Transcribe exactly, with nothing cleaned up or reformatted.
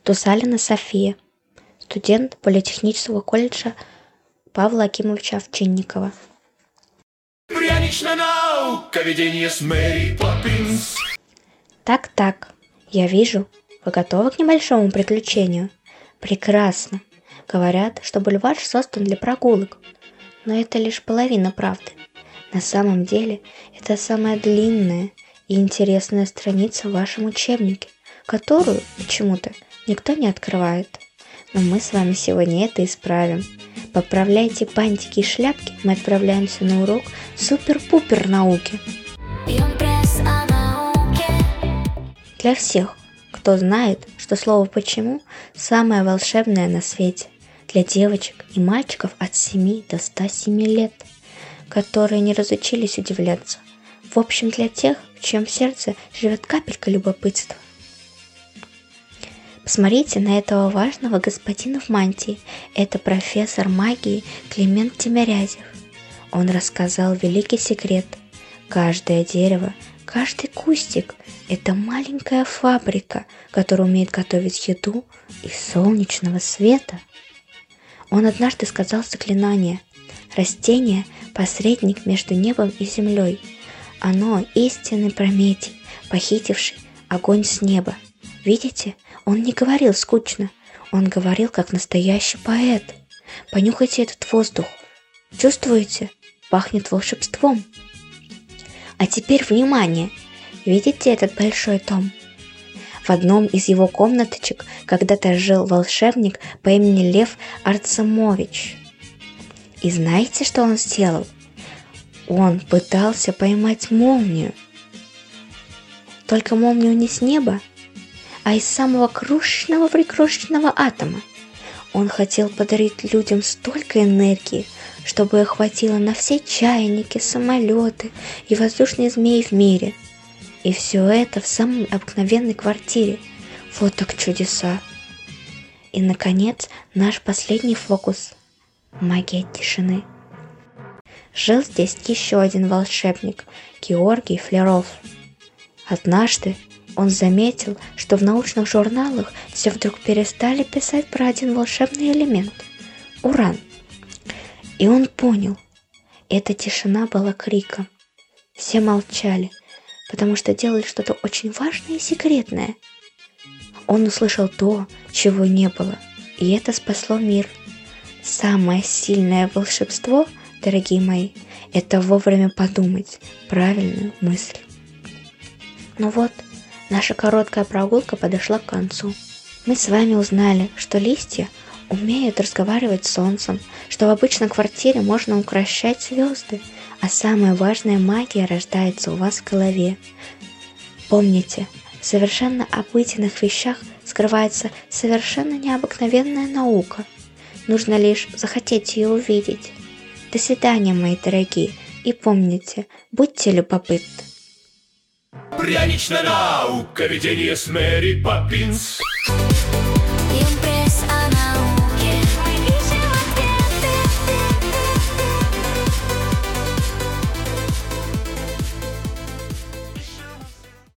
Тусалина София, студент Политехнического колледжа Павла Акимовича Овчинникова. Пряничная наука, видение с Мэри Поппинс. Так-так, я вижу, вы готовы к небольшому приключению? Прекрасно. Говорят, что бульвар создан для прогулок, но это лишь половина правды. На самом деле, это самая длинная и интересная страница в вашем учебнике, которую, почему-то, никто не открывает. Но мы с вами сегодня это исправим. Поправляйте бантики и шляпки, мы отправляемся на урок супер-пупер науки. Для всех, кто знает, что слово «почему» самое волшебное на свете. Для девочек и мальчиков от семи до ста семи лет, которые не разучились удивляться. В общем, для тех, в чьем сердце живет капелька любопытства. Посмотрите на этого важного господина в мантии. Это профессор магии Климент Тимирязев. Он рассказал великий секрет. Каждое дерево, каждый кустик – это маленькая фабрика, которая умеет готовить еду из солнечного света. Он однажды сказал заклинание. Растение – посредник между небом и землей. Оно – истинный Прометей, похитивший огонь с неба. Видите, он не говорил скучно, он говорил как настоящий поэт. Понюхайте этот воздух. Чувствуете? Пахнет волшебством. А теперь внимание! Видите этот большой том? В одном из его комнаточек когда-то жил волшебник по имени Лев Арцемович. И знаете, что он сделал? Он пытался поймать молнию. Только молнию не с неба, а из самого крошечного-прикрошечного атома. Он хотел подарить людям столько энергии, чтобы их хватило на все чайники, самолеты и воздушные змеи в мире. И все это в самой обыкновенной квартире. Вот так чудеса. И, наконец, наш последний фокус – магия тишины. Жил здесь еще один волшебник – Георгий Флеров. Однажды он заметил, что в научных журналах все вдруг перестали писать про один волшебный элемент – уран. И он понял, эта тишина была криком. Все молчали, потому что делали что-то очень важное и секретное. Он услышал то, чего не было, и это спасло мир. Самое сильное волшебство, дорогие мои, это вовремя подумать правильную мысль. Ну вот, наша короткая прогулка подошла к концу. Мы с вами узнали, что листья умеют разговаривать с солнцем, что в обычной квартире можно украшать звезды, а самая важная магия рождается у вас в голове. Помните, в совершенно обыденных вещах скрывается совершенно необыкновенная наука. Нужно лишь захотеть ее увидеть. До свидания, мои дорогие, и помните, будьте любопытны. Пряничная наука, видение с Мэри Поппинс. Y un pres a nau